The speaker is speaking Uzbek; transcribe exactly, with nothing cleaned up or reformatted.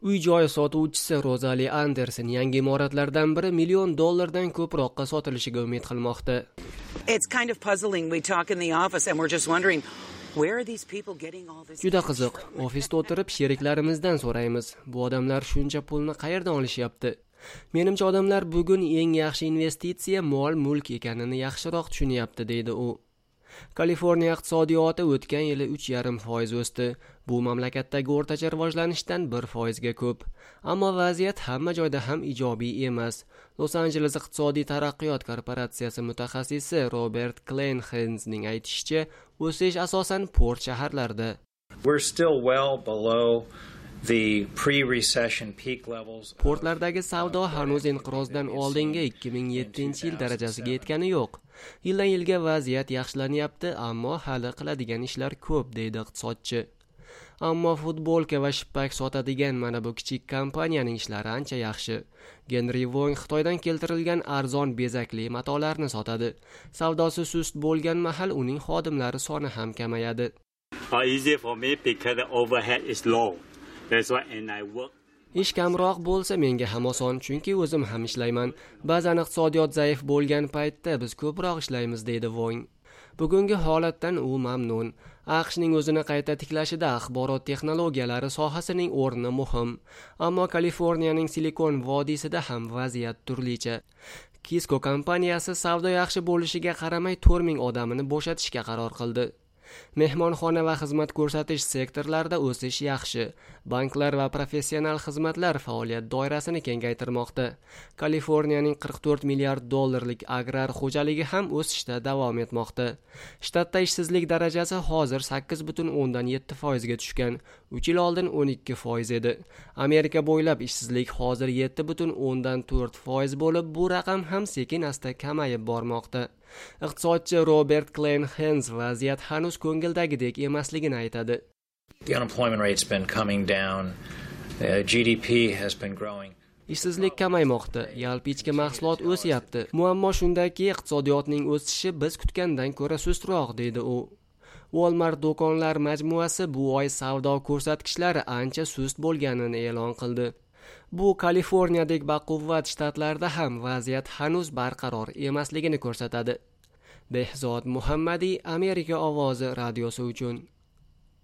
Uy-joy sotuvchisi Rozali Anderson yangi imoratlardan biri million dollardan ko'proqqa sotilishiga umid qilmoqda. It's kind of puzzling. We talk in the office and we're just wondering where are these people getting all this. Juda qiziq. Ofisda o'tirib sheriklarimizdan so'raymiz. Bu odamlar shuncha pulni qayerdan olishyapti? Menimcha odamlar bugun eng yaxshi investitsiya mol-mulk ekanini yaxshiroq tushunyapti, deydi u. Kaliforniya iqtisodiyoti o'tgan yili uch yarim foiz o'sdi. Bu mamlakatdagi o'rtacha rivojlanishdan bir foizga ko'p. Ammo vaziyat hamma joyda ham ijobiy emas. Los Angeles iqtisodiy taraqqiyot korporatsiyasi mutaxassisi Robert Kleinhensning aytishicha, o'sish asosan port shaharlarda. We're still well below the pre-recession peak levels. Portlardagi savdo hanuz inqirozdan oldingi ikki ming yettinchi yil darajasiga yetgani yo'q. Yildan yilga vaziyat yaxshilanyapti, ammo hali qiladigan ishlar ko'p, deydi iqtisodchi. Ammo futbolka va shippak sotadigan mana bu kichik kompaniyaning ishlari ancha yaxshi. Henry Wong Xitoydan keltirilgan arzon bezakli matolarni sotadi. Savdosi sust bo'lgan mahal uning xodimlari soni ham kamayadi. Easy for me because the overhead is low. That's why and I work. Ish kamroq bo'lsa menga ham oson, chunki o'zim ham ishlayman. Ba'zan iqtisodiyot zaif bo'lgan paytda biz ko'proq ishlaymiz, deydi Wong. Bugungi holatdan u mamnun. AQShning o'zini qayta tiklashida axborot texnologiyalari sohasining o'rni muhim. Ammo Kaliforniyaning Silikon vodiysida ham vaziyat turlicha. Kisco kompaniyasi savdo yaxshi bo'lishiga qaramay to'rt ming odamini bo'shatishga qaror qildi. Mehmonxona va xizmat ko'rsatish sektorlarida o'sish yaxshi. Banklar va professional xizmatlar faoliyat doirasini kengaytirmoqda. Kaliforniyaning qirq to'rt milliard dollarlik agrar xo'jaligi ham o'sishda davom etmoqda. Shtatda ishsizlik darajasi hozir sakkiz butun o'ndan yetti foizga tushgan. uch yil oldin o'n ikki foiz edi. Amerika bo'ylab ishsizlik hozir yetti butun o'ndan to'rt foiz bo'lib, bu raqam ham sekin-asta kamayib bormoqda. Iqtisodchi Robert Kleinhens vaziyat hanuz ko'ngildagidek emasligini aytadi. The unemployment rate's been coming down. Uh, G D P has been growing. Ishsizlik kamaymoqda, yalpi ichki mahsulot o'syapti. Muammo shundaki, iqtisodiyotning o'sishi biz kutgandan ko'ra sustroq, deydi u. Walmart do'konlar majmuasi bu oy savdo ko'rsatkichlari ancha sust bo'lganini e'lon qildi. Bu Kaliforniyadek baquvvat shtatlarda ham vaziyat hanuz barqaror emasligini ko'rsatadi. Behzod Muhammadi, Amerika ovozi radiosi uchun.